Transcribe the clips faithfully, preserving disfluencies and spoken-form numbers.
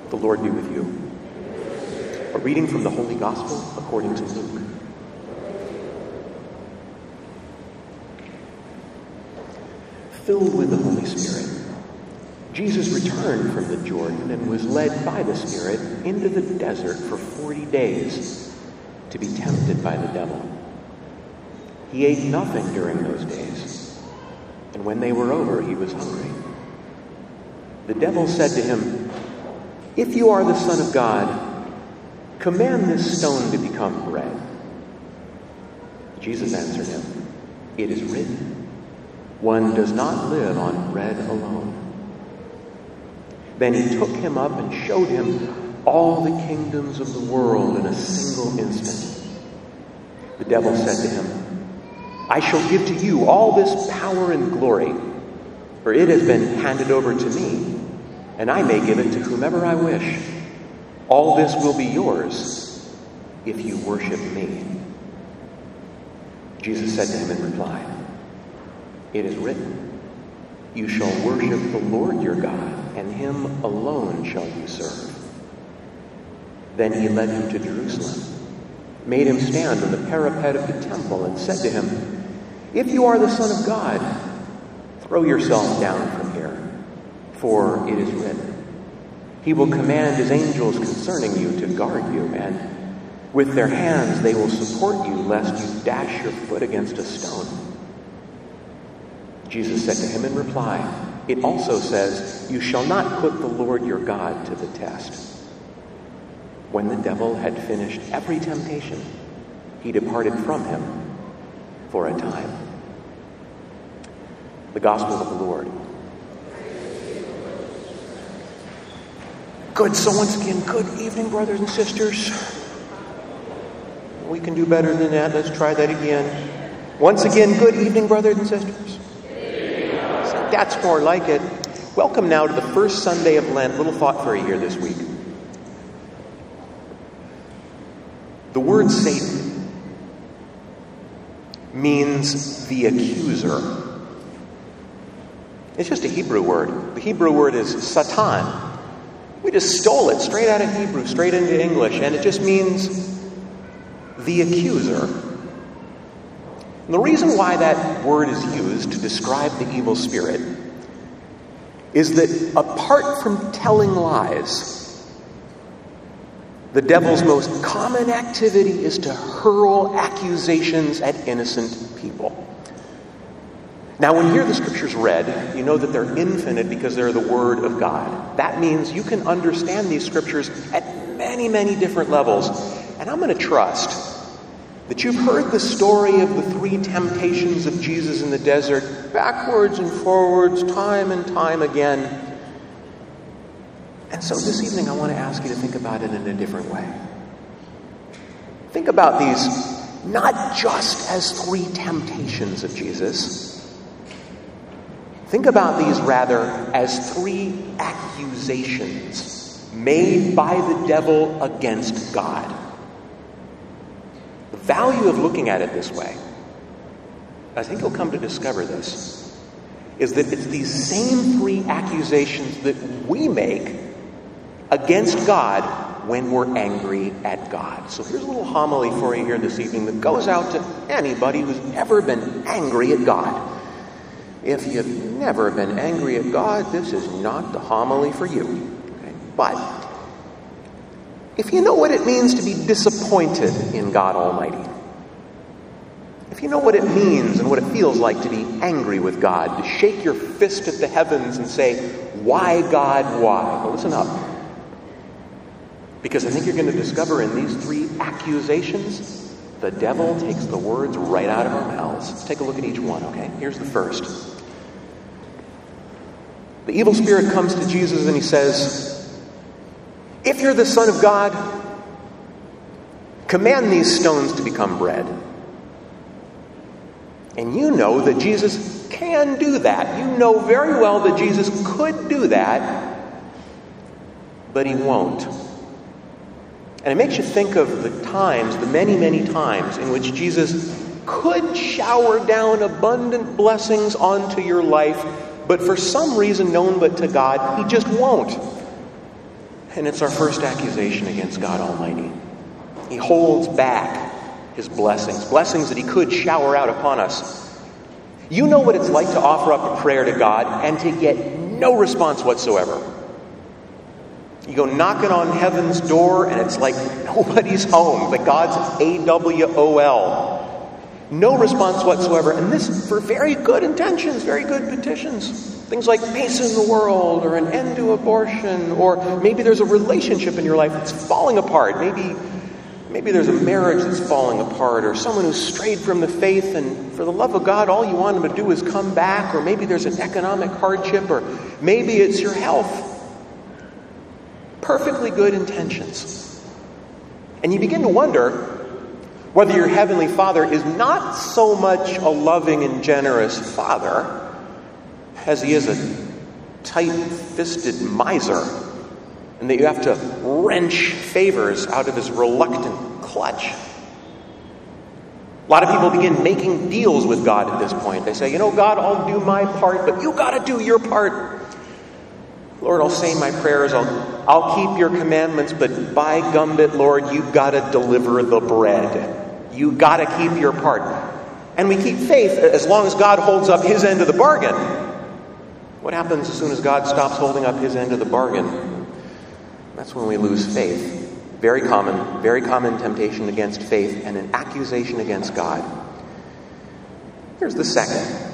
The Lord be with you. A reading from the Holy Gospel according to Luke. Filled with the Holy Spirit, Jesus returned from the Jordan and was led by the Spirit into the desert for forty days to be tempted by the devil. He ate nothing during those days, and when they were over, he was hungry. The devil said to him, "If you are the Son of God, command this stone to become bread." Jesus answered him, "It is written, one does not live on bread alone." Then he took him up and showed him all the kingdoms of the world in a single instant. The devil said to him, "I shall give to you all this power and glory, for it has been handed over to me, and I may give it to whomever I wish. All this will be yours if you worship me." Jesus said to him in reply, "It is written, you shall worship the Lord your God, and him alone shall you serve." Then he led him to Jerusalem, made him stand on the parapet of the temple, and said to him, "If you are the Son of God, throw yourself down from here, for it is written, he will command his angels concerning you to guard you, and with their hands they will support you, lest you dash your foot against a stone." Jesus said to him in reply, "It also says, you shall not put the Lord your God to the test." When the devil had finished every temptation, he departed from him for a time. The Gospel of the Lord. Good. So once again, good evening, brothers and sisters. We can do better than that. Let's try that again. Once again, good evening, brothers and sisters. That's more like it. Welcome now to the first Sunday of Lent. Little thought for you here this week. The word Satan means the accuser. It's just a Hebrew word. The Hebrew word is Satan. We just stole it straight out of Hebrew, straight into English, and it just means the accuser. And the reason why that word is used to describe the evil spirit is that apart from telling lies, the devil's most common activity is to hurl accusations at innocent people. Now, when you hear the scriptures read, you know that they're infinite because they're the Word of God. That means you can understand these scriptures at many, many different levels. And I'm going to trust that you've heard the story of the three temptations of Jesus in the desert backwards and forwards, time and time again. And so this evening I want to ask you to think about it in a different way. Think about these not just as three temptations of Jesus. Think about these rather as three accusations made by the devil against God. The value of looking at it this way, I think you'll come to discover this, is that it's these same three accusations that we make against God when we're angry at God. So here's a little homily for you here this evening that goes out to anybody who's ever been angry at God. If you've never been angry at God, this is not the homily for you. Okay? But if you know what it means to be disappointed in God Almighty, if you know what it means and what it feels like to be angry with God, to shake your fist at the heavens and say, "Why, God, why?" Well, listen up. Because I think you're going to discover in these three accusations, the devil takes the words right out of our mouths. Let's take a look at each one, okay? Here's the first. The evil spirit comes to Jesus and he says, "If you're the Son of God, command these stones to become bread." And you know that Jesus can do that. You know very well that Jesus could do that, but he won't. And it makes you think of the times, the many, many times in which Jesus could shower down abundant blessings onto your life, but for some reason known but to God, he just won't. And it's our first accusation against God Almighty. He holds back his blessings, blessings that he could shower out upon us. You know what it's like to offer up a prayer to God and to get no response whatsoever. You go knocking on heaven's door and it's like nobody's home. The God's A W O L. No response whatsoever. And this for very good intentions, very good petitions. Things like peace in the world, or an end to abortion, or maybe there's a relationship in your life that's falling apart. Maybe, maybe there's a marriage that's falling apart, or someone who's strayed from the faith, and for the love of God, all you want them to do is come back. Or maybe there's an economic hardship, or maybe it's your health. Perfectly good intentions. And you begin to wonder whether your Heavenly Father is not so much a loving and generous Father as he is a tight-fisted miser, and that you have to wrench favors out of his reluctant clutch. A lot of people begin making deals with God at this point. They say, you know, God, I'll do my part, but you got to do your part. Lord, I'll say my prayers, I'll, I'll keep your commandments, but by gumbit, Lord, you've got to deliver the bread. You got to keep your part. And we keep faith as long as God holds up his end of the bargain. What happens as soon as God stops holding up his end of the bargain? That's when we lose faith. Very common, very common temptation against faith and an accusation against God. Here's the second.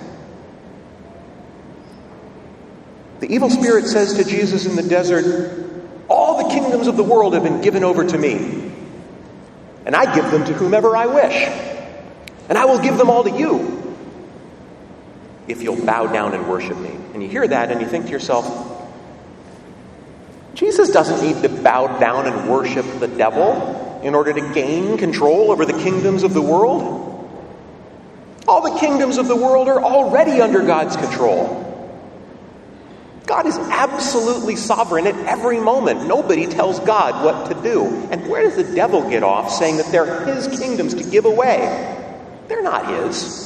The evil spirit says to Jesus in the desert, all the kingdoms of the world have been given over to me, and I give them to whomever I wish, and I will give them all to you if you'll bow down and worship me. And you hear that and you think to yourself, Jesus doesn't need to bow down and worship the devil in order to gain control over the kingdoms of the world. All the kingdoms of the world are already under God's control. God is absolutely sovereign at every moment. Nobody tells God what to do. And where does the devil get off saying that they're his kingdoms to give away? They're not his.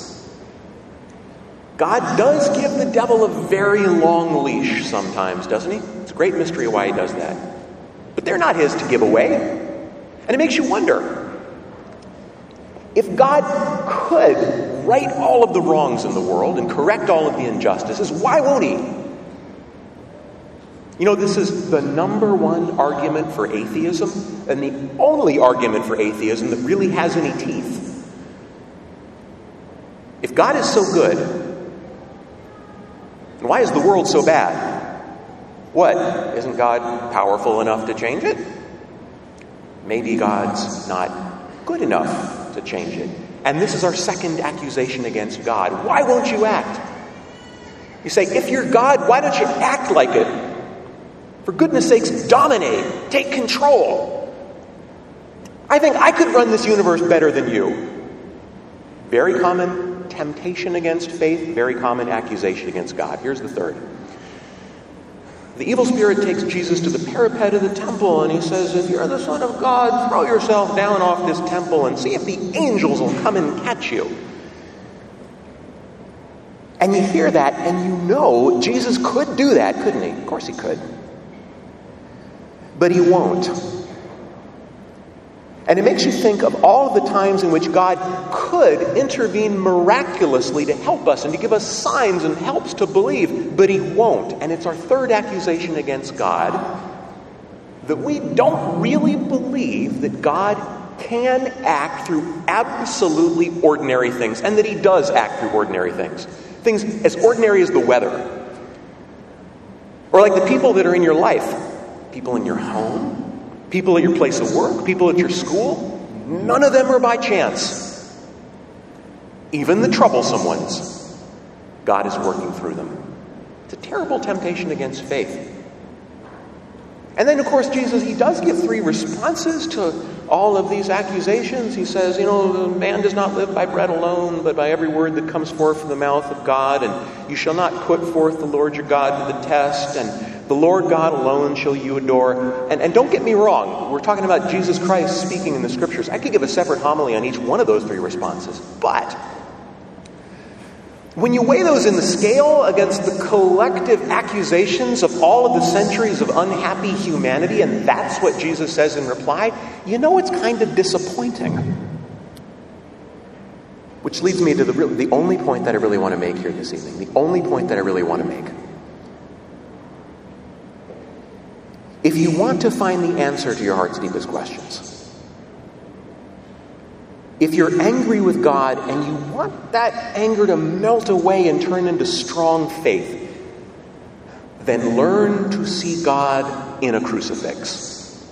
God does give the devil a very long leash sometimes, doesn't he? It's a great mystery why he does that. But they're not his to give away. And it makes you wonder, if God could right all of the wrongs in the world and correct all of the injustices, why won't he? You know, this is the number one argument for atheism, and the only argument for atheism that really has any teeth. If God is so good, why is the world so bad? What? Isn't God powerful enough to change it? Maybe God's not good enough to change it. And this is our second accusation against God. Why won't you act? You say, if you're God, why don't you act like it? For goodness sakes, dominate. Take control. I think I could run this universe better than you. Very common temptation against faith, very common accusation against God. Here's the third. The evil spirit takes Jesus to the parapet of the temple and he says, if you're the Son of God, throw yourself down off this temple and see if the angels will come and catch you. And you hear that and you know Jesus could do that, couldn't he? Of course he could. But he won't. And it makes you think of all the times in which God could intervene miraculously to help us and to give us signs and helps to believe, but he won't. And it's our third accusation against God, that we don't really believe that God can act through absolutely ordinary things, and that he does act through ordinary things. Things as ordinary as the weather. Or like the people that are in your life. People in your home. People at your place of work, people at your school, none of them are by chance. Even the troublesome ones, God is working through them. It's a terrible temptation against faith. And then, of course, Jesus, he does give three responses to all of these accusations. He says, you know, man does not live by bread alone, but by every word that comes forth from the mouth of God. And you shall not put forth the Lord your God to the test. And the Lord God alone shall you adore. And, and don't get me wrong. We're talking about Jesus Christ speaking in the Scriptures. I could give a separate homily on each one of those three responses. But When you weigh those in the scale against the collective accusations of all of the centuries of unhappy humanity, and that's what Jesus says in reply, you know it's kind of disappointing. Which leads me to the, real, the only point that I really want to make here this evening. The only point that I really want to make. If you want to find the answer to your heart's deepest questions, if you're angry with God and you want that anger to melt away and turn into strong faith, then learn to see God in a crucifix.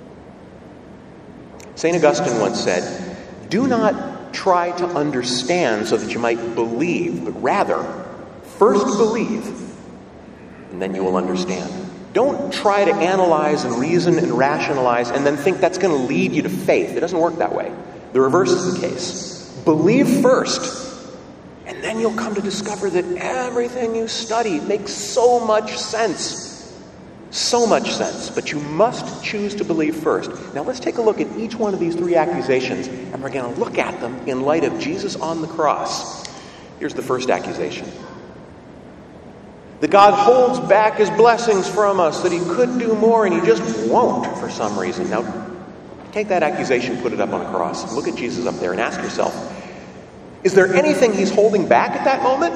Saint Augustine once said, "Do not try to understand so that you might believe, but rather, first believe, and then you will understand." Don't try to analyze and reason and rationalize and then think that's going to lead you to faith. It doesn't work that way. The reverse is the case. Believe first, and then you'll come to discover that everything you study makes so much sense. So much sense. But you must choose to believe first. Now let's take a look at each one of these three accusations, and we're going to look at them in light of Jesus on the cross. Here's the first accusation. That God holds back his blessings from us, that he could do more, and he just won't for some reason. Now, take that accusation, put it up on a cross. Look at Jesus up there and ask yourself, is there anything he's holding back at that moment?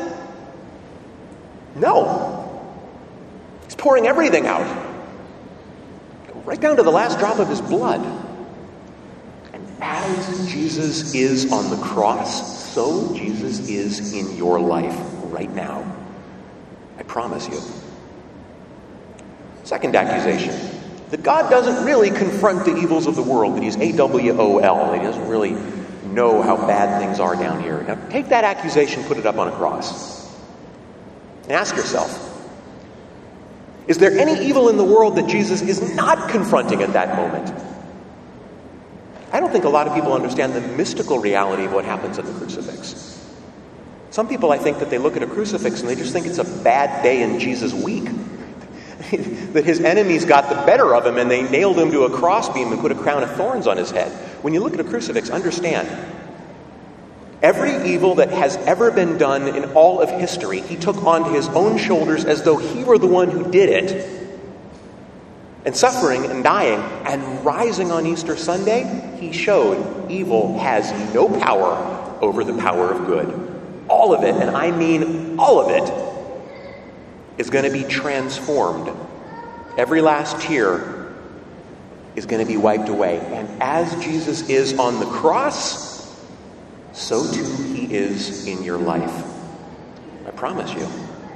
No. He's pouring everything out. Right down to the last drop of his blood. And as Jesus is on the cross, so Jesus is in your life right now. I promise you. Second accusation. That God doesn't really confront the evils of the world, that he's A W O L, that he doesn't really know how bad things are down here. Now, take that accusation, put it up on a cross. And ask yourself, is there any evil in the world that Jesus is not confronting at that moment? I don't think a lot of people understand the mystical reality of what happens at the crucifix. Some people, I think, that they look at a crucifix and they just think it's a bad day in Jesus' week. That his enemies got the better of him and they nailed him to a crossbeam and put a crown of thorns on his head. When you look at a crucifix, understand, every evil that has ever been done in all of history, he took onto his own shoulders as though he were the one who did it. And suffering and dying and rising on Easter Sunday, he showed evil has no power over the power of good. All of it, and I mean all of it, is going to be transformed. Every last tear is going to be wiped away. And as Jesus is on the cross, so too he is in your life. I promise you.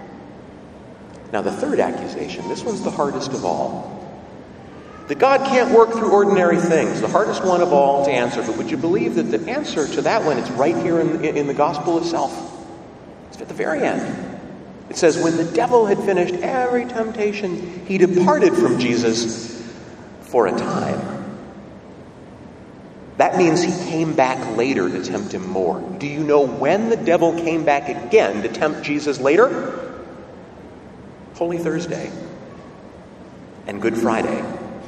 Now the third accusation, this one's the hardest of all. That God can't work through ordinary things, the hardest one of all to answer. But would you believe that the answer to that one is right here in, in the gospel itself? It's at the very end. It says, when the devil had finished every temptation, he departed from Jesus for a time. That means he came back later to tempt him more. Do you know when the devil came back again to tempt Jesus later? Holy Thursday and Good Friday.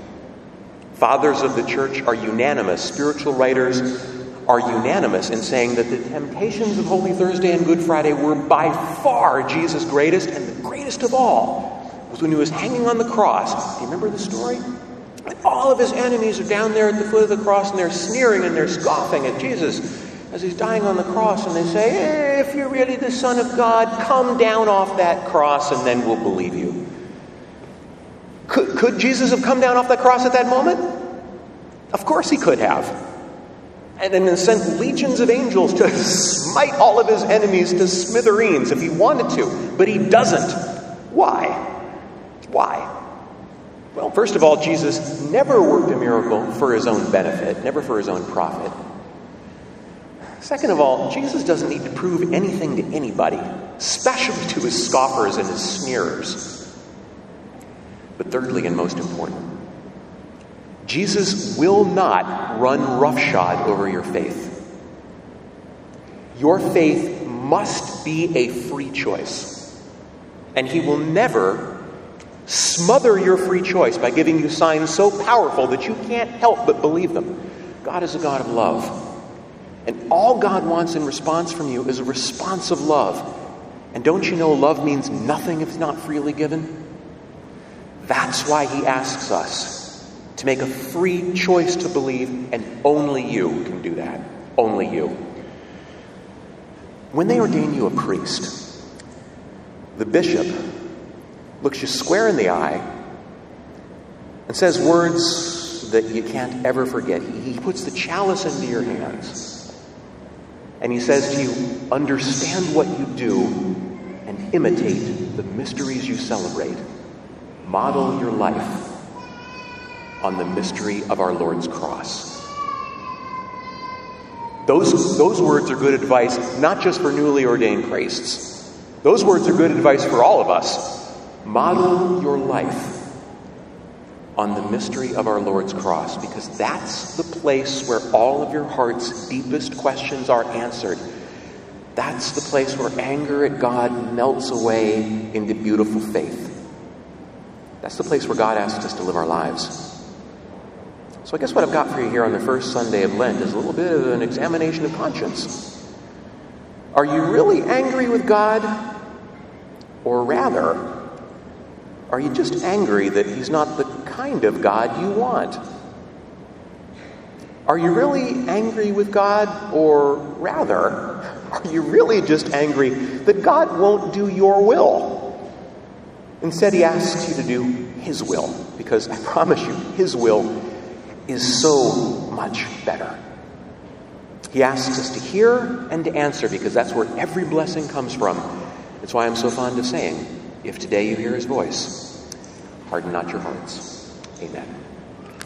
Fathers of the church are unanimous. Spiritual writers are unanimous in saying that the temptations of Holy Thursday and Good Friday were by far Jesus' greatest, and the greatest of all was when he was hanging on the cross. Do you remember the story? And all of his enemies are down there at the foot of the cross, and they're sneering and they're scoffing at Jesus as he's dying on the cross, and they say, hey, if you're really the Son of God, come down off that cross and then we'll believe you. Could, could Jesus have come down off that cross at that moment? Of course he could have. And then sent legions of angels to smite all of his enemies to smithereens if he wanted to. But he doesn't. Why? Why? Well, first of all, Jesus never worked a miracle for his own benefit, never for his own profit. Second of all, Jesus doesn't need to prove anything to anybody, especially to his scoffers and his sneerers. But thirdly, and most important, Jesus will not run roughshod over your faith. Your faith must be a free choice. And he will never smother your free choice by giving you signs so powerful that you can't help but believe them. God is a God of love. And all God wants in response from you is a response of love. And don't you know love means nothing if it's not freely given? That's why he asks us to make a free choice to believe, and only you can do that. Only you. When they ordain you a priest, the bishop looks you square in the eye and says words that you can't ever forget. He puts the chalice into your hands. And he says to you, understand what you do and imitate the mysteries you celebrate. Model your life on the mystery of our Lord's cross. Those, those words are good advice, not just for newly ordained priests. Those words are good advice for all of us. Model your life on the mystery of our Lord's cross, because that's the place where all of your heart's deepest questions are answered. That's the place where anger at God melts away into beautiful faith. That's the place where God asks us to live our lives. So I guess what I've got for you here on the first Sunday of Lent is a little bit of an examination of conscience. Are you really angry with God? Or rather, are you just angry that he's not the kind of God you want? Are you really angry with God? Or rather, are you really just angry that God won't do your will? Instead, he asks you to do his will, because I promise you, his will is so much better. He asks us to hear and to answer, because that's where every blessing comes from. That's why I'm so fond of saying, if today you hear his voice, harden not your hearts. Amen.